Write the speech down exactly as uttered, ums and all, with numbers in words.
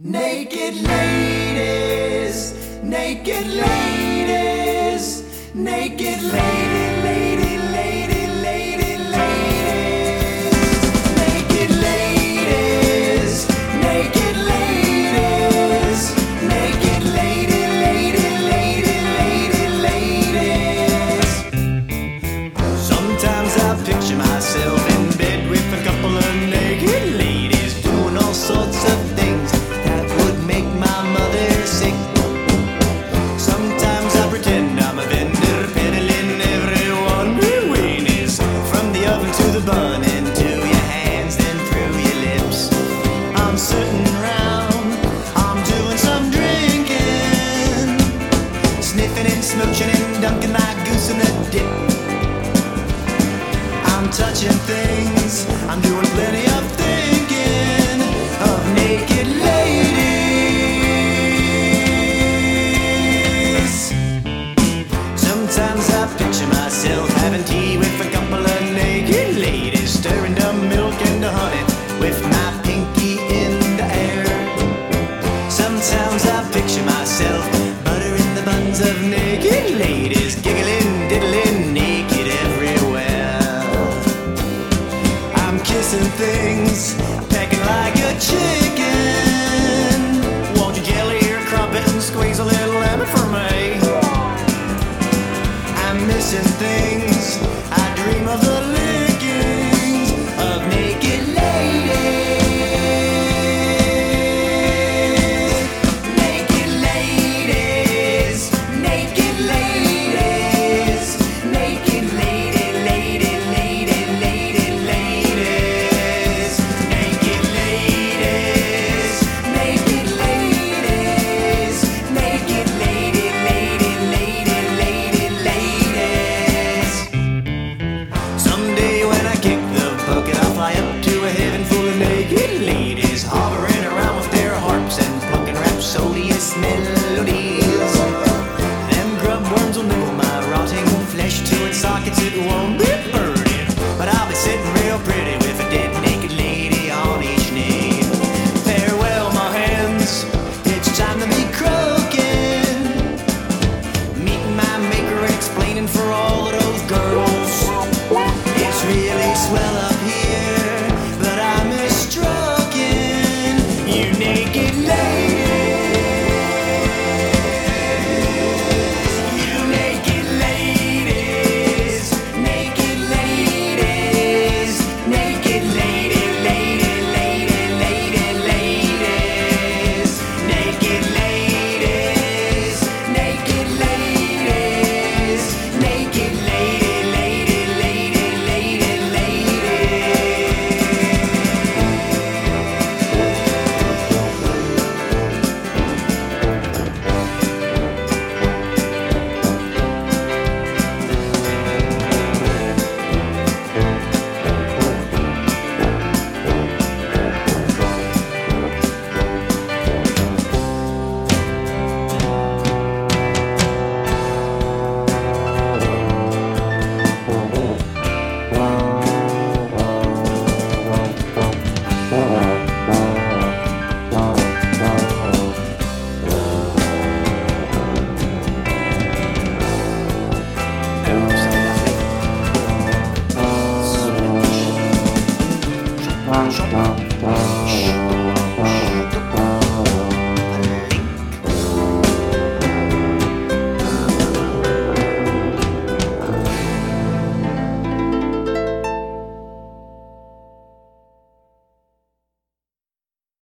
Naked ladies, naked ladies, naked lady, lady, lady, lady, ladies. Naked ladies, naked ladies, naked lady, lady, lady, lady, ladies. Sometimes I picture myself in bed with a couple of naked ladies doing all sorts of things that would make my mother sick. Sometimes I pretend I'm a vendor peddling everyone weenies, from the oven to the bun, into your hands, then through your lips. I'm sitting round, I'm doing some drinking, sniffing and smooching and dunking my goose in the dip. I'm touching things, I'm doing plenty